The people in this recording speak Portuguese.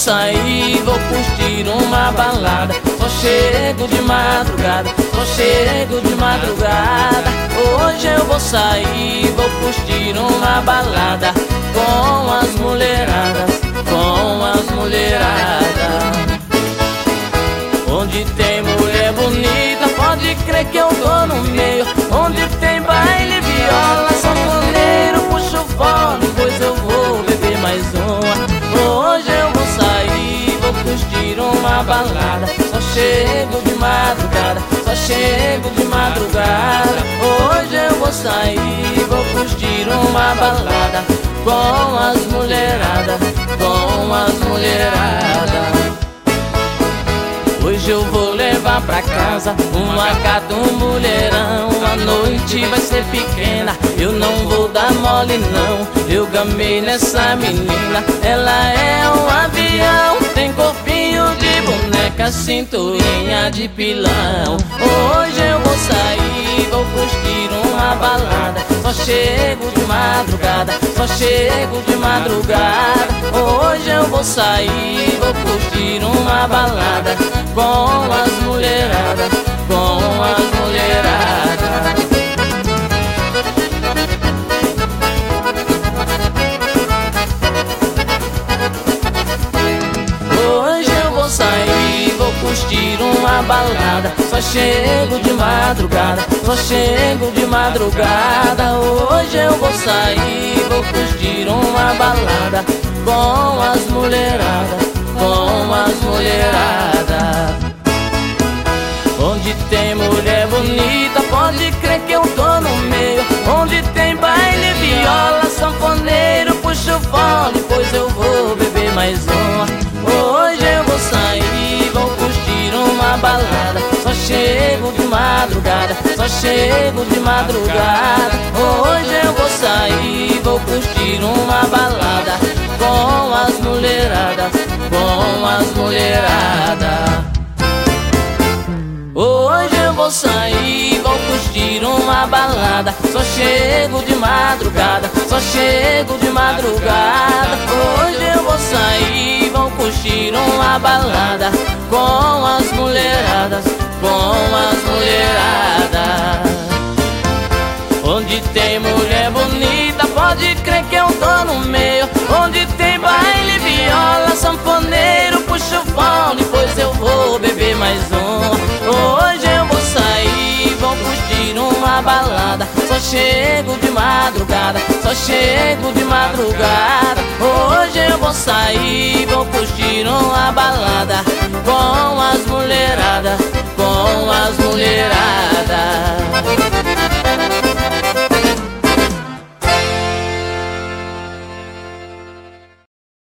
sair, vou curtir uma balada. Só chego de madrugada, só chego de madrugada. Hoje eu vou sair, vou curtir uma balada com as mulheradas, com as mulheradas. Onde tem mulher bonita, pode crer que eu tô no meio. Onde tem baile, viola, sanfoneiro, puxo o fone, pois eu vou beber mais uma. Hoje eu vou sair, vou curtir uma balada. Só chego de madrugada, só chego de madrugada. Hoje eu vou sair, vou curtir uma balada com as mulheradas, com as mulheradas. Hoje eu vou levar pra casa uma gata, um mulherão. A noite vai ser pequena, eu não vou dar mole não. Eu gamei nessa menina, ela é um avião. Tem corpinho de boneca, cinturinha de pilão. Hoje eu vou sair, vou curtir uma balada. Só chego de madrugada, só chego de madrugada. Hoje eu vou sair, vou curtir uma balada com as mulheradas, com as mulheradas. Hoje eu vou sair, vou curtir uma balada. Só chego de madrugada, só chego de madrugada. Hoje eu vou sair, vou curtir uma balada com as mulheradas, com as mulheradas. Onde tem mulher bonita, pode crer que eu tô no meio. Onde tem baile, viola, sanfoneiro, puxo o fone, pois eu vou beber mais uma. Hoje eu vou sair, vou curtir uma balada. Só chego de madrugada, só chego de madrugada. Hoje eu vou sair, vou curtir uma balada com as mulheradas, com as mulheradas. Hoje eu vou sair, vou curtir uma balada. Só chego de madrugada, só chego de madrugada. Hoje eu vou sair, vou curtir uma balada com as mulheradas, com as mulheradas. Onde tem mulher bonita, pode crer que eu tô no meio. Onde tem baile, viola, sanfoneiro, puxo o fone, pois eu vou beber mais uma. Hoje eu vou sair, vou curtir uma balada. Só chego de madrugada, só chego de madrugada. Hoje eu vou sair, vou curtir uma balada